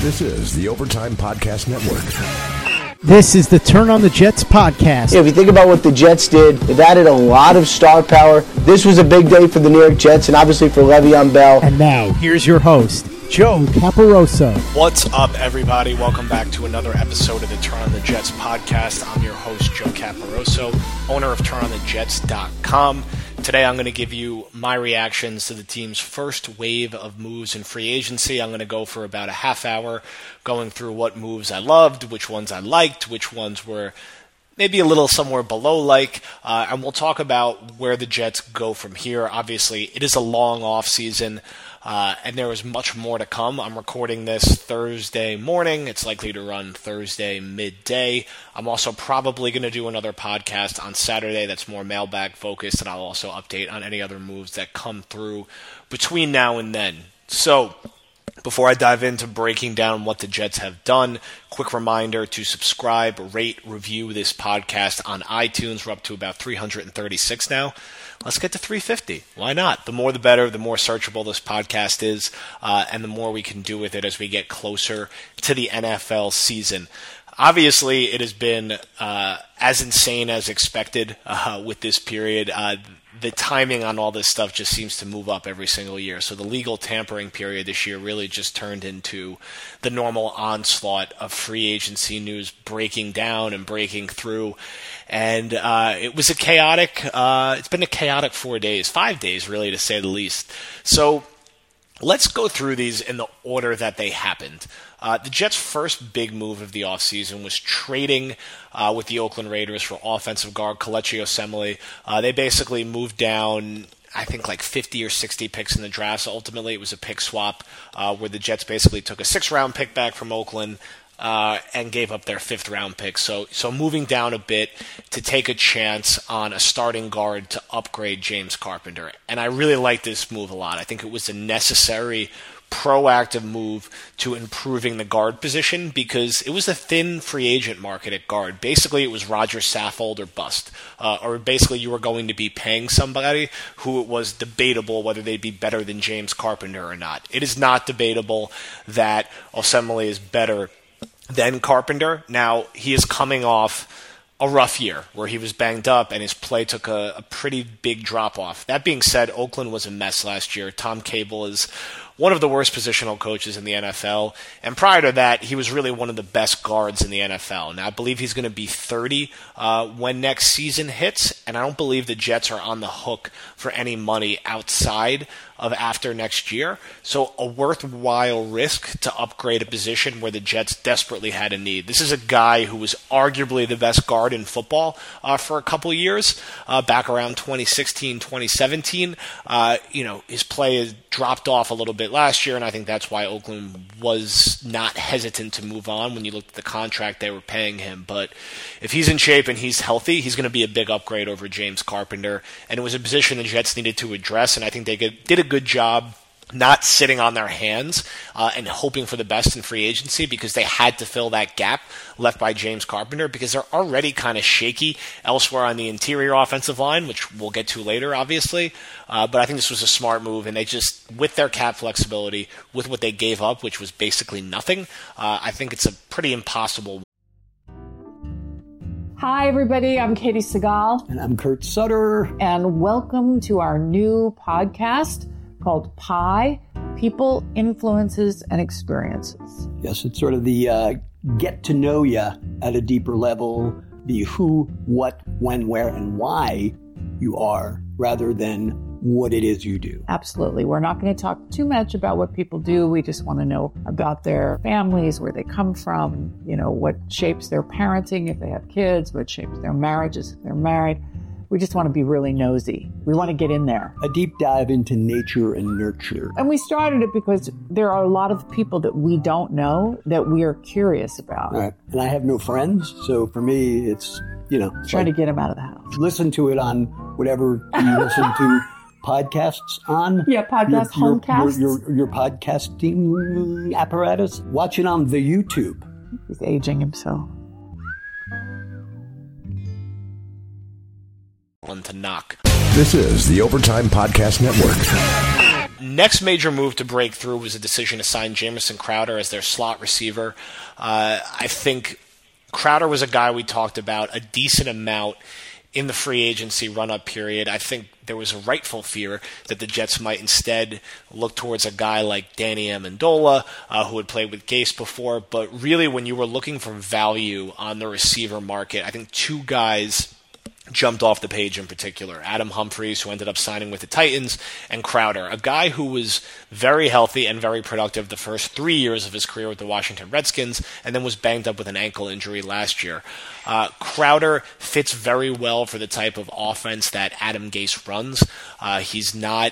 This is the Overtime Podcast Network. This is the Turn on the Jets podcast. If you think about what the Jets did, they've added a lot of star power. This was a big day for the New York Jets and obviously for Le'Veon Bell. And now, here's your host, Joe Caparoso. What's up, everybody? Welcome back to another episode of the Turn on the Jets podcast. I'm your host, Joe Caparoso, owner of TurnOnTheJets.com. Today I'm going to give you my reactions to the team's first wave of moves in free agency. I'm going to go for about a half hour going through what moves I loved, which ones I liked, which ones were maybe a little somewhere below like, and we'll talk about where the Jets go from here. Obviously, it is a long offseason, and there is much more to come. I'm recording this Thursday morning. It's likely to run Thursday midday. I'm also probably going to do another podcast on Saturday that's more mailbag focused, and I'll also update on any other moves that come through between now and then. So, before I dive into breaking down what the Jets have done, quick reminder to subscribe, rate, review this podcast on iTunes. We're up to about 336 now. Let's get to 350. Why not? The more the better, the more searchable this podcast is, and the more we can do with it as we get closer to the NFL season. Obviously, it has been as insane as expected with this period. The timing on all this stuff just seems to move up every single year. So the legal tampering period this year really just turned into the normal onslaught of free agency news breaking down and breaking through. And it was it's been a chaotic 5 days really, to say the least. So let's go through these in the order that they happened. The Jets' first big move of the offseason was trading with the Oakland Raiders for offensive guard Kelechi Osemele. They basically moved down, I think, like 50 or 60 picks in the draft. So ultimately, it was a pick swap where the Jets basically took a 6th-round pick back from Oakland and gave up their 5th-round pick. So moving down a bit to take a chance on a starting guard to upgrade James Carpenter. And I really like this move a lot. I think it was a necessary proactive move to improving the guard position because it was a thin free agent market at guard. Basically, it was Roger Saffold or bust. Or basically, you were going to be paying somebody who it was debatable whether they'd be better than James Carpenter or not. It is not debatable that Osemele is better than Carpenter. Now, he is coming off a rough year where he was banged up and his play took a pretty big drop off. That being said, Oakland was a mess last year. Tom Cable is one of the worst positional coaches in the NFL, and prior to that, he was really one of the best guards in the NFL. Now, I believe he's going to be 30 when next season hits, and I don't believe the Jets are on the hook for any money outside of after next year. So a worthwhile risk to upgrade a position where the Jets desperately had a need. This is a guy who was arguably the best guard in football for a couple years, back around 2016, 2017. His play has dropped off a little bit last year, and I think that's why Oakland was not hesitant to move on when you looked at the contract they were paying him. But if he's in shape and he's healthy, he's going to be a big upgrade over James Carpenter, and it was a position the Jets needed to address, and I think they did a good job not sitting on their hands and hoping for the best in free agency because they had to fill that gap left by James Carpenter because they're already kind of shaky elsewhere on the interior offensive line, which we'll get to later, obviously. But I think this was a smart move, and they just, with their cap flexibility, with what they gave up, which was basically nothing, I think it's a pretty impossible. Hi, everybody. I'm Katie Segal. And I'm Kurt Sutter. And welcome to our new podcast called PIE, People, Influences, and Experiences. Yes, it's sort of the get to know you at a deeper level, the who, what, when, where, and why you are, rather than what it is you do. Absolutely. We're not going to talk too much about what people do. We just want to know about their families, where they come from, what shapes their parenting if they have kids, what shapes their marriages if they're married. We just want to be really nosy. We want to get in there. A deep dive into nature and nurture. And we started it because there are a lot of people that we don't know that we are curious about. All right. And I have no friends, so for me, it's, trying to get them out of the house. Listen to it on whatever you listen to podcasts on. Yeah, homecasts. Your podcasting apparatus. Watch it on the YouTube. He's aging himself. To knock. This is the Overtime Podcast Network. Next major move to break through was a decision to sign Jamison Crowder as their slot receiver. I think Crowder was a guy we talked about a decent amount in the free agency run-up period. I think there was a rightful fear that the Jets might instead look towards a guy like Danny Amendola, who had played with Gase before. But really, when you were looking for value on the receiver market, I think two guys jumped off the page in particular. Adam Humphries, who ended up signing with the Titans, and Crowder, a guy who was very healthy and very productive the first 3 years of his career with the Washington Redskins, and then was banged up with an ankle injury last year. Crowder fits very well for the type of offense that Adam Gase runs. He's not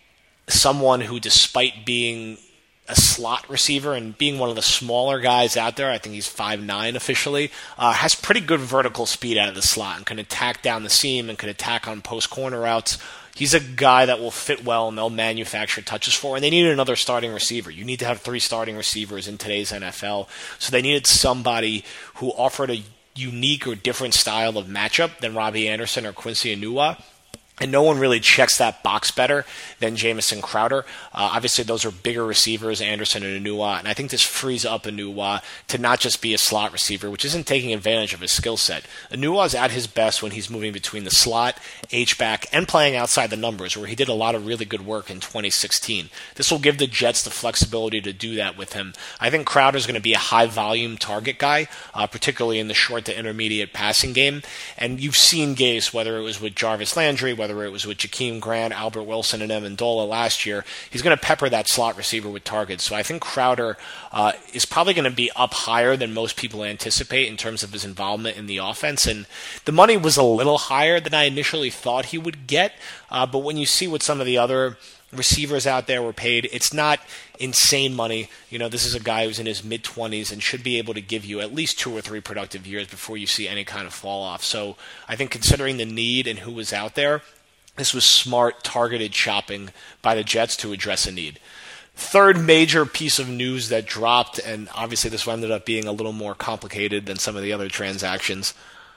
someone who, despite being a slot receiver and being one of the smaller guys out there, I think he's 5'9" officially, has pretty good vertical speed out of the slot and can attack down the seam and can attack on post corner routes. He's a guy that will fit well and they'll manufacture touches for, and they needed another starting receiver. You need to have 3 starting receivers in today's NFL, so they needed somebody who offered a unique or different style of matchup than Robbie Anderson or Quincy Enunwa. And no one really checks that box better than Jamison Crowder. Obviously, those are bigger receivers, Anderson and Enunwa, and I think this frees up Enunwa to not just be a slot receiver, which isn't taking advantage of his skill set. Enunwa's at his best when he's moving between the slot, H-back, and playing outside the numbers, where he did a lot of really good work in 2016. This will give the Jets the flexibility to do that with him. I think Crowder's going to be a high-volume target guy, particularly in the short to intermediate passing game. And you've seen Gase, whether it was with Jarvis Landry, whether it was with Jakeem Grant, Albert Wilson, and Amendola last year, he's going to pepper that slot receiver with targets. So I think Crowder is probably going to be up higher than most people anticipate in terms of his involvement in the offense. And the money was a little higher than I initially thought he would get. But when you see what some of the other receivers out there were paid, it's not insane money. You know, this is a guy who's in his mid-20s and should be able to give you at least 2 or 3 productive years before you see any kind of fall off. So I think considering the need and who was out there, this was smart, targeted shopping by the Jets to address a need. Third major piece of news that dropped, and obviously this ended up being a little more complicated than some of the other transactions.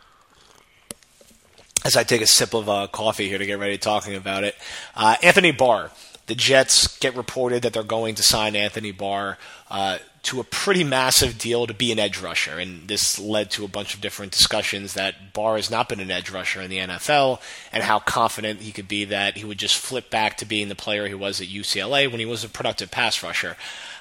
As I take a sip of coffee here to get ready talking about it, Anthony Barr. The Jets get reported that they're going to sign Anthony Barr to a pretty massive deal to be an edge rusher. And this led to a bunch of different discussions that Barr has not been an edge rusher in the NFL and how confident he could be that he would just flip back to being the player he was at UCLA when he was a productive pass rusher.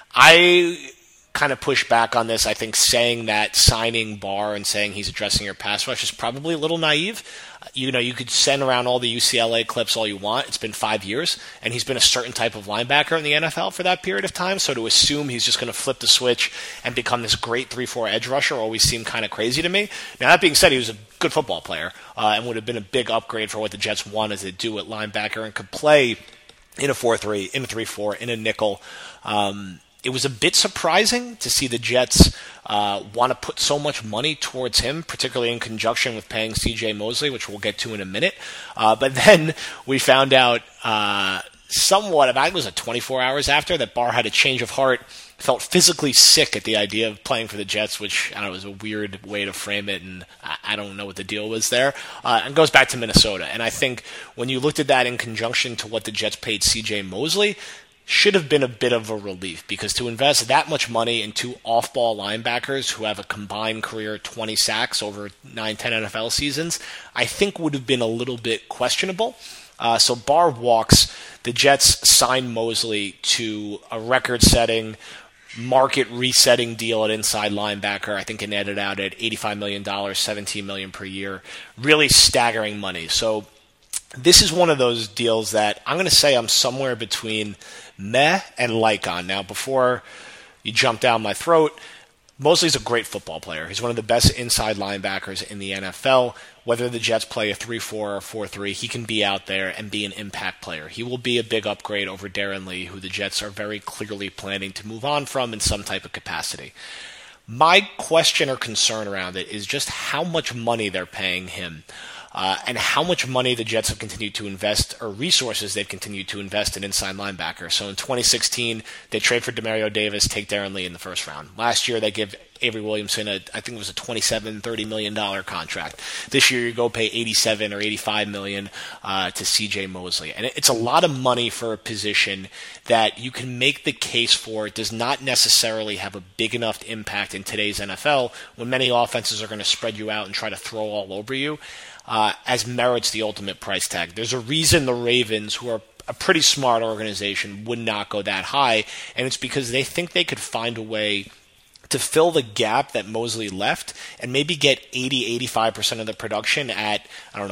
I kind of push back on this. I think saying that signing Barr and saying he's addressing your pass rush is probably a little naive. You know, you could send around all the UCLA clips all you want. It's been 5 years, and he's been a certain type of linebacker in the NFL for that period of time. So to assume he's just going to flip the switch and become this great 3-4 edge rusher always seemed kind of crazy to me. Now, that being said, he was a good football player and would have been a big upgrade for what the Jets wanted to do at linebacker and could play in a 4-3, in a 3-4, in a nickel. It was a bit surprising to see the Jets want to put so much money towards him, particularly in conjunction with paying C.J. Mosley, which we'll get to in a minute. But then we found out somewhat, I think it was 24 hours after, that Barr had a change of heart, felt physically sick at the idea of playing for the Jets, which I don't know, was a weird way to frame it, and I don't know what the deal was there, and goes back to Minnesota. And I think when you looked at that in conjunction to what the Jets paid C.J. Mosley, should have been a bit of a relief, because to invest that much money in 2 off-ball linebackers who have a combined career 20 sacks over 9-10 NFL seasons, I think would have been a little bit questionable. So Barr walks. The Jets signed Mosley to a record-setting, market-resetting deal at inside linebacker. I think it netted out at $85 million, $17 million per year. Really staggering money. So this is one of those deals that I'm going to say I'm somewhere between meh and like on. Now, before you jump down my throat, Mosley's a great football player. He's one of the best inside linebackers in the NFL. Whether the Jets play a 3-4 or 4-3, he can be out there and be an impact player. He will be a big upgrade over Darren Lee, who the Jets are very clearly planning to move on from in some type of capacity. My question or concern around it is just how much money they're paying him. and how much money the Jets have continued to invest, or resources they've continued to invest in inside linebacker. So in 2016, they trade for Demario Davis, take Darren Lee in the first round. Last year, they give Avery Williamson I think it was a $27-30 million contract. This year, you go pay $87 or $85 million to C.J. Mosley. And it's a lot of money for a position that you can make the case for. It does not necessarily have a big enough impact in today's NFL when many offenses are going to spread you out and try to throw all over you. As merits the ultimate price tag. There's a reason the Ravens, who are a pretty smart organization, would not go that high, and it's because they think they could find a way to fill the gap that Mosley left and maybe get 80-85% of the production at,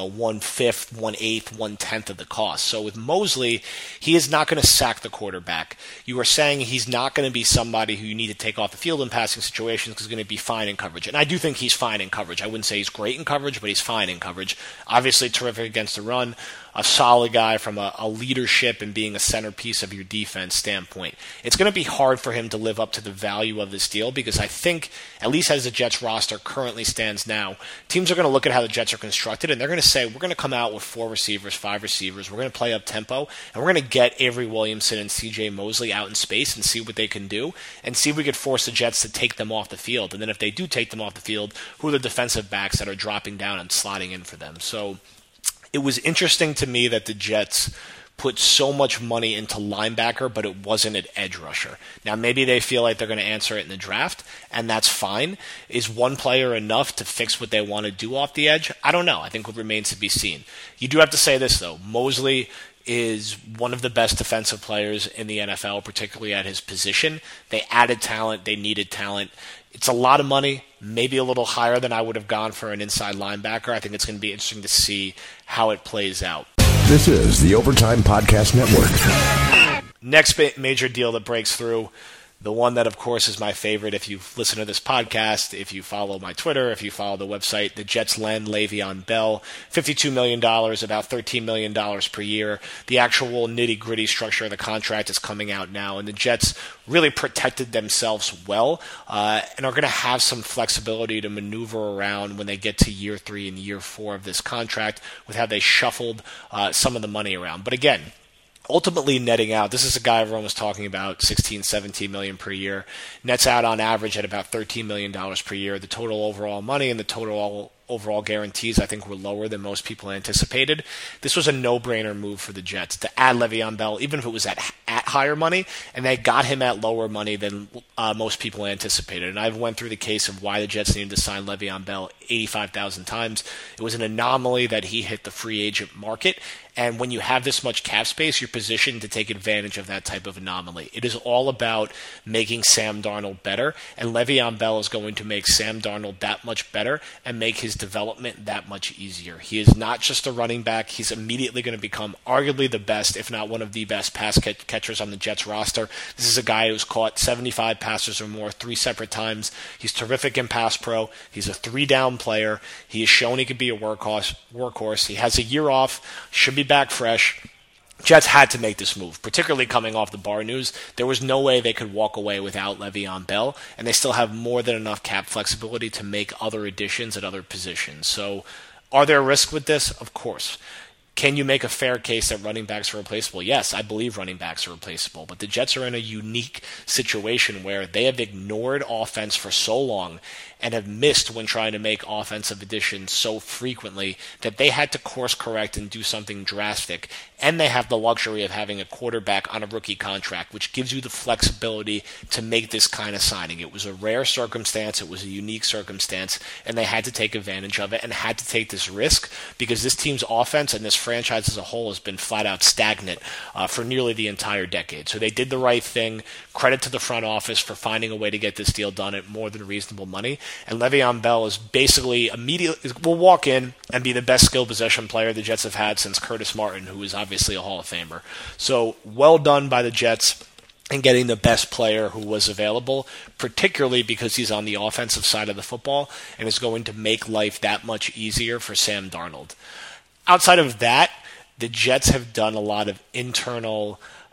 1/5, 1/8, 1/10 of the cost. So with Mosley, he is not going to sack the quarterback. You are saying he's not going to be somebody who you need to take off the field in passing situations because he's going to be fine in coverage. And I do think he's fine in coverage. I wouldn't say he's great in coverage, but he's fine in coverage. Obviously terrific against the run. A solid guy from a leadership and being a centerpiece of your defense standpoint. It's going to be hard for him to live up to the value of this deal because I think, at least as the Jets roster currently stands now, teams are going to look at how the Jets are constructed and they're going to say, we're going to come out with 4 receivers, 5 receivers, we're going to play up tempo, and we're going to get Avery Williamson and C.J. Mosley out in space and see what they can do and see if we could force the Jets to take them off the field. And then if they do take them off the field, who are the defensive backs that are dropping down and slotting in for them? So it was interesting to me that the Jets put so much money into linebacker, but it wasn't an edge rusher. Now, maybe they feel like they're going to answer it in the draft, and that's fine. Is one player enough to fix what they want to do off the edge? I don't know. I think it remains to be seen. You do have to say this, though. Mosley is one of the best defensive players in the NFL, particularly at his position. They added talent. They needed talent. It's a lot of money, maybe a little higher than I would have gone for an inside linebacker. I think it's going to be interesting to see how it plays out. This is the Overtime Podcast Network. Next major deal that breaks through, the one that, of course, is my favorite. If you listen to this podcast, if you follow my Twitter, if you follow the website, the Jets lend Le'Veon Bell $52 million, about $13 million per year. The actual nitty-gritty structure of the contract is coming out now, and the Jets really protected themselves well and are going to have some flexibility to maneuver around when they get to year 3 and year 4 of this contract with how they shuffled some of the money around. But again, ultimately netting out, this is a guy everyone was talking about, $16-17 million per year, nets out on average at about $13 million per year. The total overall money and the total overall guarantees, I think, were lower than most people anticipated. This was a no-brainer move for the Jets to add Le'Veon Bell, even if it was at higher money, and they got him at lower money than most people anticipated. And I've went through the case of why the Jets needed to sign Le'Veon Bell 85,000 times. It was an anomaly that he hit the free agent market, and when you have this much cap space, you're positioned to take advantage of that type of anomaly. It is all about making Sam Darnold better, and Le'Veon Bell is going to make Sam Darnold that much better and make his development that much easier. He is not just a running back. He's immediately going to become arguably the best, if not one of the best pass catchers on the Jets roster. This is a guy who's caught 75 passes or more 3 separate times. He's terrific in pass pro. He's a 3-down player. He has shown he could be a workhorse. He has a year off, should be back fresh. Jets had to make this move, particularly coming off the Barr news. There was no way they could walk away without Le'Veon Bell, and they still have more than enough cap flexibility to make other additions at other positions. So are there risks with this? Of course. Can you make a fair case that running backs are replaceable? Yes, I believe running backs are replaceable, but the Jets are in a unique situation where they have ignored offense for so long and have missed when trying to make offensive additions so frequently that they had to course correct and do something drastic. And they have the luxury of having a quarterback on a rookie contract, which gives you the flexibility to make this kind of signing. It was a rare circumstance. It was a unique circumstance, and they had to take advantage of it and had to take this risk because this team's offense and this franchise as a whole has been flat out stagnant for nearly the entire decade. So they did the right thing. Credit to the front office for finding a way to get this deal done at more than reasonable money. And Le'Veon Bell is basically will walk in and be the best skill possession player the Jets have had since Curtis Martin, who is obviously a Hall of Famer. So well done by the Jets in getting the best player who was available, particularly because he's on the offensive side of the football and is going to make life that much easier for Sam Darnold. Outside of that, the Jets have done a lot of internal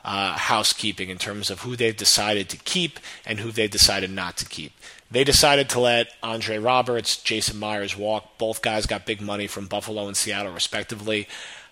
housekeeping in terms of who they've decided to keep and who they've decided not to keep. They decided to let Andre Roberts, Jason Myers walk. Both guys got big money from Buffalo and Seattle, respectively.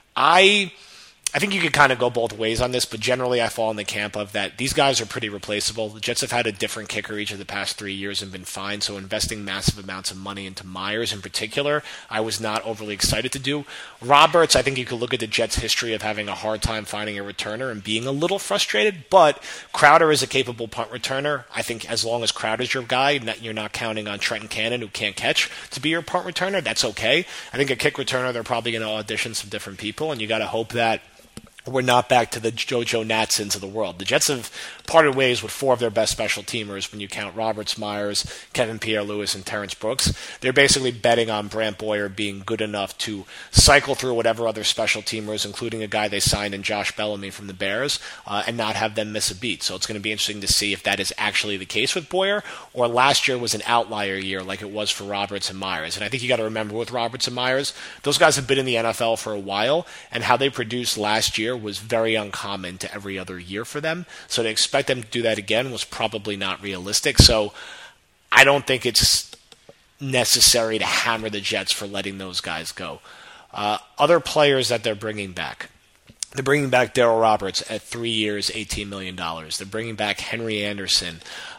I think you could kind of go both ways on this, but generally I fall in the camp of that these guys are pretty replaceable. The Jets have had a different kicker each of the past 3 years and been fine, so investing massive amounts of money into Myers in particular, I was not overly excited to do. Roberts, I think you could look at the Jets' history of having a hard time finding a returner and being a little frustrated, but Crowder is a capable punt returner. I think as long as Crowder's your guy, you're not counting on Trenton Cannon, who can't catch, to be your punt returner, that's okay. I think a kick returner, they're probably going to audition some different people, and you got to hope that we're not back to the JoJo Natsons of the world. The Jets have parted ways with 4 of their best special teamers when you count Roberts, Myers, Kevin Pierre-Louis, and Terrence Brooks. They're basically betting on Brant Boyer being good enough to cycle through whatever other special teamers, including a guy they signed in Josh Bellamy from the Bears, and not have them miss a beat. So it's going to be interesting to see if that is actually the case with Boyer, or last year was an outlier year like it was for Roberts and Myers. And I think you got to remember with Roberts and Myers, those guys have been in the NFL for a while, and how they produced last year was very uncommon to every other year for them. So to expect them to do that again was probably not realistic. So I don't think it's necessary to hammer the Jets for letting those guys go. Other players that they're bringing back. They're bringing back Darryl Roberts at 3 years, $18 million. They're bringing back Henry Anderson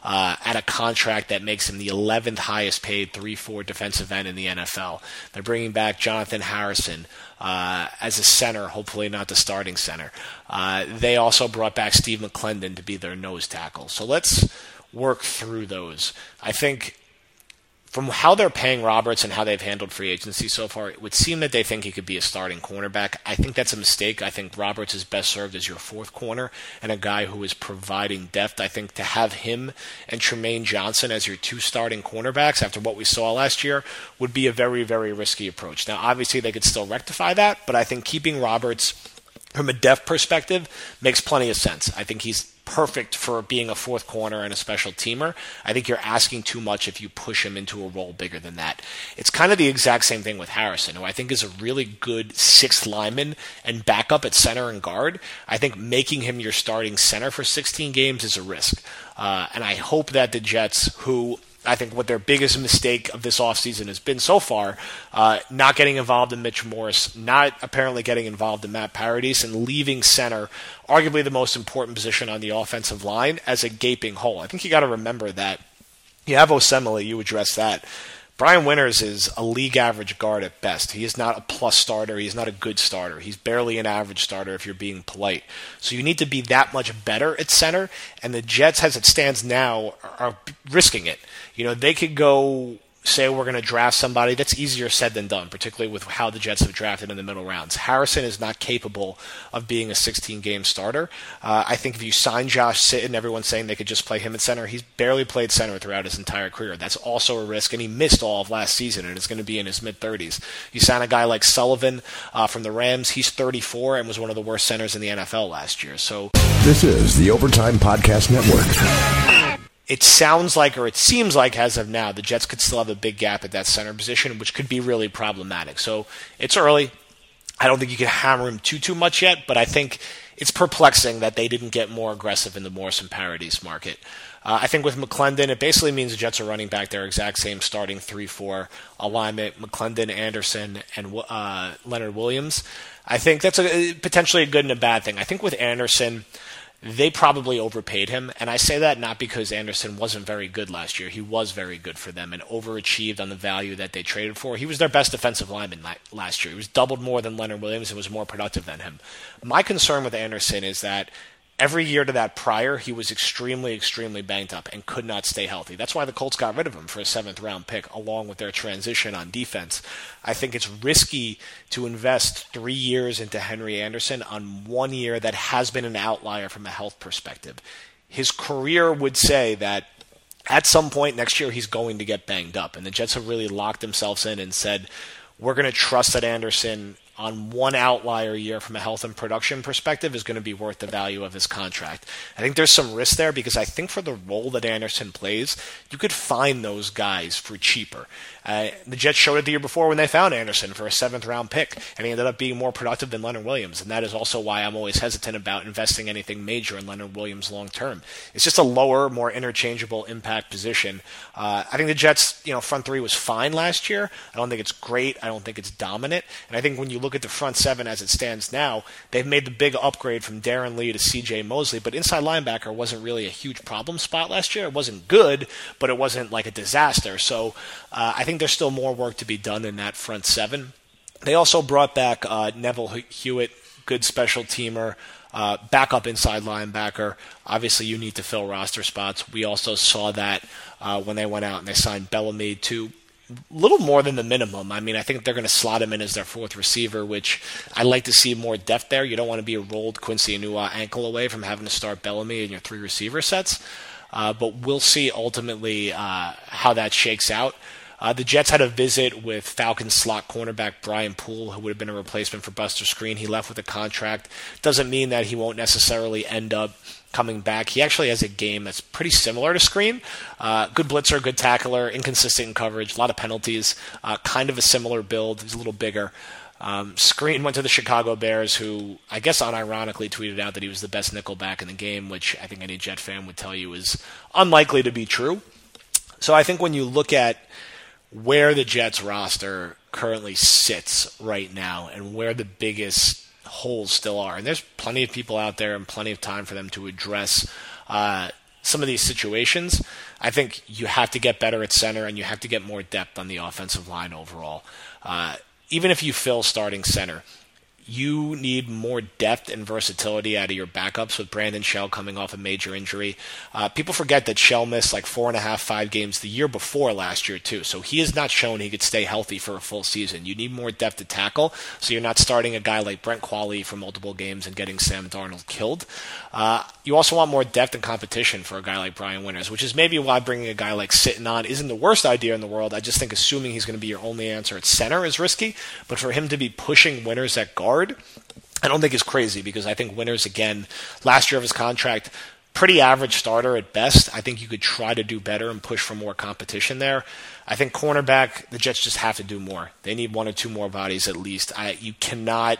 at a contract that makes him the 11th highest paid 3-4 defensive end in the NFL. They're bringing back Jonathan Harrison as a center, hopefully not the starting center. They also brought back Steve McClendon to be their nose tackle. So let's work through those. I think from how they're paying Roberts and how they've handled free agency so far, it would seem that they think he could be a starting cornerback. I think that's a mistake. I think Roberts is best served as your 4th corner and a guy who is providing depth. I think to have him and Tremaine Johnson as your 2 starting cornerbacks after what we saw last year would be a very, very risky approach. Now, obviously, they could still rectify that, but I think keeping Roberts from a depth perspective makes plenty of sense. I think he's perfect for being a 4th corner and a special teamer. I think you're asking too much if you push him into a role bigger than that. It's kind of the exact same thing with Harrison, who I think is a really good 6th lineman and backup at center and guard. I think making him your starting center for 16 games is a risk. And I hope that the Jets, who I think what their biggest mistake of this offseason has been so far, not getting involved in Mitch Morse, not apparently getting involved in Matt Paradis, and leaving center, arguably the most important position on the offensive line, as a gaping hole. I think you got to remember that. You have Osemele, you address that. Brian Winters is a league average guard at best. He is not a plus starter. He is not a good starter. He's barely an average starter if you're being polite. So you need to be that much better at center, and the Jets, as it stands now, are risking it. You know, they could go say we're going to draft somebody. That's easier said than done, particularly with how the Jets have drafted in the middle rounds. Harrison is not capable of being a 16-game starter. I think if you sign Josh Sitton, everyone's saying they could just play him at center. He's barely played center throughout his entire career. That's also a risk, and he missed all of last season, and it's going to be in his mid-30s. You sign a guy like Sullivan from the Rams. He's 34 and was one of the worst centers in the NFL last year. So this is the Overtime Podcast Network. It sounds like, or it seems like as of now, the Jets could still have a big gap at that center position, which could be really problematic. So it's early. I don't think you can hammer him too much yet, but I think it's perplexing that they didn't get more aggressive in the Morse and Paradis market. I think with McClendon, it basically means the Jets are running back their exact same starting 3-4 alignment, McClendon, Anderson, and Leonard Williams. I think that's potentially a good and a bad thing. I think with Anderson, they probably overpaid him, and I say that not because Anderson wasn't very good last year. He was very good for them and overachieved on the value that they traded for. He was their best defensive lineman last year. He was doubled more than Leonard Williams and was more productive than him. My concern with Anderson is that every year to that prior, he was extremely, extremely banged up and could not stay healthy. That's why the Colts got rid of him for a 7th-round pick, along with their transition on defense. I think it's risky to invest 3 years into Henry Anderson on 1 year that has been an outlier from a health perspective. His career would say that at some point next year he's going to get banged up, and the Jets have really locked themselves in and said, we're going to trust that Anderson on one outlier year from a health and production perspective is going to be worth the value of his contract. I think there's some risk there because I think for the role that Anderson plays, you could find those guys for cheaper. The Jets showed it the year before when they found Anderson for a 7th-round pick, and he ended up being more productive than Leonard Williams, and that is also why I'm always hesitant about investing anything major in Leonard Williams long term. It's just a lower, more interchangeable impact position. I think the Jets, front three was fine last year. I don't think it's great. I don't think it's dominant. And I think when you look at the front seven as it stands now, they've made the big upgrade from Darren Lee to C.J. Mosley, but inside linebacker wasn't really a huge problem spot last year. It wasn't good, but it wasn't like a disaster. So I think there's still more work to be done in that front seven. They also brought back Neville Hewitt, good special teamer, backup inside linebacker. Obviously, you need to fill roster spots. We also saw that when they went out and they signed Bellamy to a little more than the minimum. I mean, I think they're going to slot him in as their 4th receiver, which I'd like to see more depth there. You don't want to be a rolled Quincy Enunwa ankle away from having to start Bellamy in your 3 receiver sets. But we'll see ultimately how that shakes out. The Jets had a visit with Falcons slot cornerback Brian Poole, who would have been a replacement for Buster Skrine. He left with a contract. Doesn't mean that he won't necessarily end up coming back. He actually has a game that's pretty similar to Skrine. Good blitzer, good tackler, inconsistent in coverage, a lot of penalties, kind of a similar build. He's a little bigger. Skrine went to the Chicago Bears, who I guess unironically tweeted out that he was the best nickelback in the game, which I think any Jet fan would tell you is unlikely to be true. So I think when you look at where the Jets roster currently sits right now and where the biggest holes still are, and there's plenty of people out there and plenty of time for them to address some of these situations, I think you have to get better at center and you have to get more depth on the offensive line overall. Even if you fill starting center, you need more depth and versatility out of your backups with Brandon Shell coming off a major injury. People forget that Shell missed like 4.5, 5 games the year before last year too. So he has not shown he could stay healthy for a full season. You need more depth to tackle, so you're not starting a guy like Brent Qualley for multiple games and getting Sam Darnold killed. You also want more depth and competition for a guy like Brian Winters, which is maybe why bringing a guy like Sitton on isn't the worst idea in the world. I just think assuming he's going to be your only answer at center is risky, but for him to be pushing Winters at guard, I don't think is crazy, because I think Winters, again, last year of his contract, pretty average starter at best. I think you could try to do better and push for more competition there. I think cornerback, the Jets just have to do more. They need 1 or 2 more bodies at least. You cannot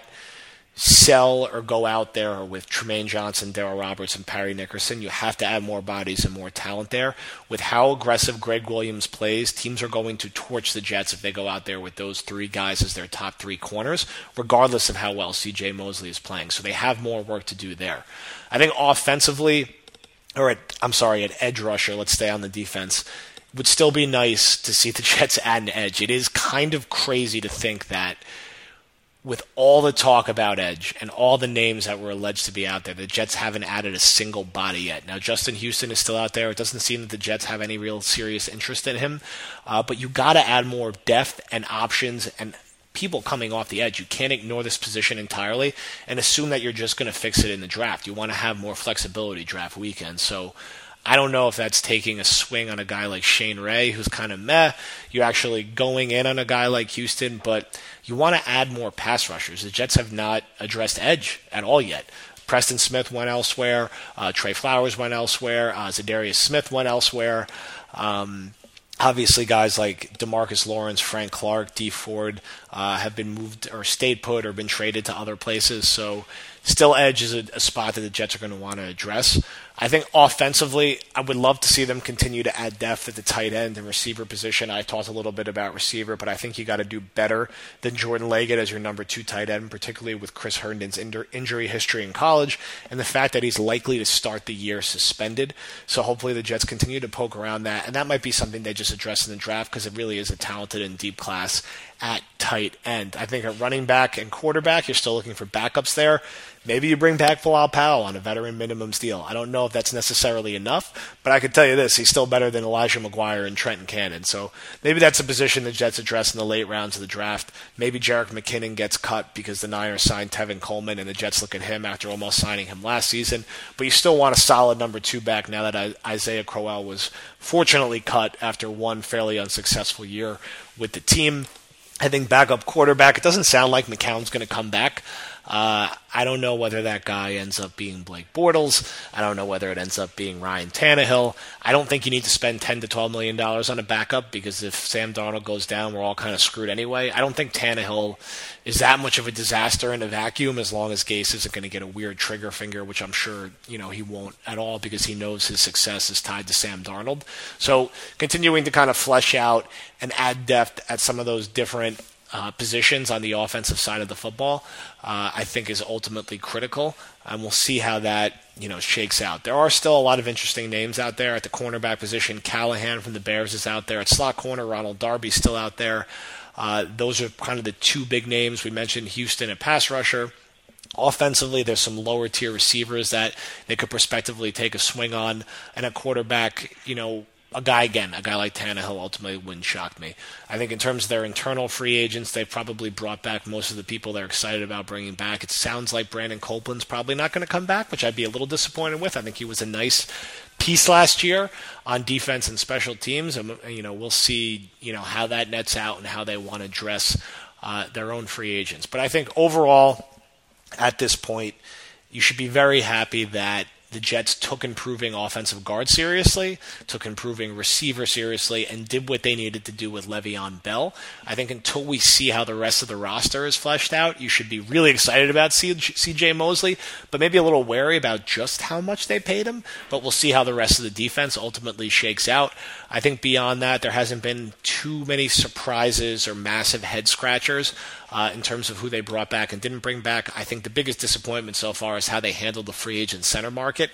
sell or go out there with Tremaine Johnson, Darryl Roberts, and Parry Nickerson. You have to add more bodies and more talent there. With how aggressive Greg Williams plays, teams are going to torch the Jets if they go out there with those 3 guys as their top 3 corners, regardless of how well C.J. Mosley is playing. So they have more work to do there. I think offensively, at edge rusher, let's stay on the defense, would still be nice to see the Jets add an edge. It is kind of crazy to think that with all the talk about edge and all the names that were alleged to be out there, the Jets haven't added a single body yet. Now, Justin Houston is still out there. It doesn't seem that the Jets have any real serious interest in him. But you got to add more depth and options and people coming off the edge. You can't ignore this position entirely and assume that you're just going to fix it in the draft. You want to have more flexibility draft weekend. So I don't know if that's taking a swing on a guy like Shane Ray, who's kind of meh. You're actually going in on a guy like Houston, but you want to add more pass rushers. The Jets have not addressed edge at all yet. Preston Smith went elsewhere. Trey Flowers went elsewhere. Zadarius Smith went elsewhere. Obviously, guys like DeMarcus Lawrence, Frank Clark, Dee Ford have been moved or stayed put or been traded to other places. So still edge is a spot that the Jets are going to want to address. I think offensively, I would love to see them continue to add depth at the tight end and receiver position. I talked a little bit about receiver, but I think you got to do better than Jordan Leggett as your number 2 tight end, particularly with Chris Herndon's injury history in college and the fact that he's likely to start the year suspended. So hopefully the Jets continue to poke around that, and that might be something they just address in the draft because it really is a talented and deep class at tight end. I think at running back and quarterback, you're still looking for backups there. Maybe you bring back Bilal Powell on a veteran minimums deal. I don't know if that's necessarily enough, but I can tell you this, he's still better than Elijah McGuire and Trenton Cannon. So maybe that's a position the Jets address in the late rounds of the draft. Maybe Jerick McKinnon gets cut because the Niners signed Tevin Coleman and the Jets look at him after almost signing him last season. But you still want a solid number 2 back now that Isaiah Crowell was fortunately cut after one fairly unsuccessful year with the team. I think backup quarterback, it doesn't sound like McCown's going to come back. I don't know whether that guy ends up being Blake Bortles. I don't know whether it ends up being Ryan Tannehill. I don't think you need to spend $10 to $12 million on a backup, because if Sam Darnold goes down, we're all kind of screwed anyway. I don't think Tannehill is that much of a disaster in a vacuum, as long as Gase isn't going to get a weird trigger finger, which I'm sure he won't at all, because he knows his success is tied to Sam Darnold. So continuing to kind of flesh out and add depth at some of those different positions on the offensive side of the football, I think is ultimately critical, and we'll see how that shakes out. There are still a lot of interesting names out there at the cornerback position. Callahan from the Bears is out there. At slot corner, Ronald Darby's still out there. Those are kind of the two big names. We mentioned Houston at pass rusher. Offensively, there's some lower tier receivers that they could prospectively take a swing on, and at quarterback, a guy like Tannehill ultimately wouldn't shock me. I think in terms of their internal free agents, they've probably brought back most of the people they're excited about bringing back. It sounds like Brandon Copeland's probably not going to come back, which I'd be a little disappointed with. I think he was a nice piece last year on defense and special teams, and we'll see how that nets out and how they want to dress their own free agents. But I think overall, at this point, you should be very happy that the Jets took improving offensive guard seriously, took improving receiver seriously, and did what they needed to do with Le'Veon Bell. I think until we see how the rest of the roster is fleshed out, you should be really excited about C.J. Mosley, but maybe a little wary about just how much they paid him. But we'll see how the rest of the defense ultimately shakes out. I think beyond that, there hasn't been too many surprises or massive head scratchers in terms of who they brought back and didn't bring back. I think the biggest disappointment so far is how they handled the free agent center market.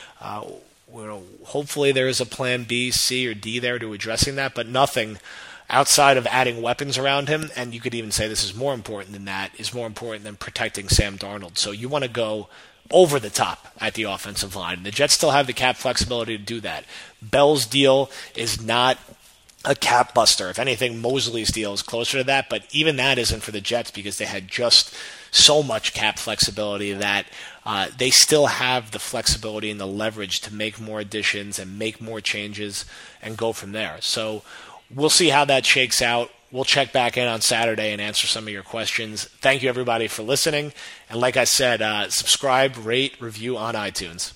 Hopefully there is a plan B, C, or D there to addressing that, but nothing outside of adding weapons around him, and you could even say this is more important than that, is more important than protecting Sam Darnold. So you want to go over the top at the offensive line. The Jets still have the cap flexibility to do that. Bell's deal is not a cap buster. If anything, Mosley's deal is closer to that, but even that isn't for the Jets because they had just so much cap flexibility that they still have the flexibility and the leverage to make more additions and make more changes and go from there. So we'll see how that shakes out. We'll check back in on Saturday and answer some of your questions. Thank you, everybody, for listening. And like I said, subscribe, rate, review on iTunes.